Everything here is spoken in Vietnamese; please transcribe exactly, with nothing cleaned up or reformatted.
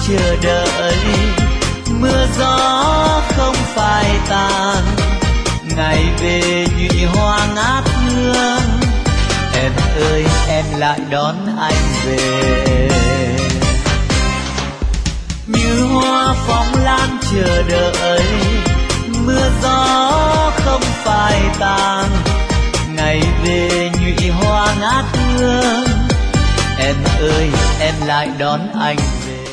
chờ đợi, mưa gió không phai tàn, ngày về nhụy hoa ngát hương. Em ơi em lại đón anh về, như hoa phóng lan chờ đợi, mưa gió không phai tàn, ngày về nhụy hoa ngát hương. Em ơi em lại đón anh về.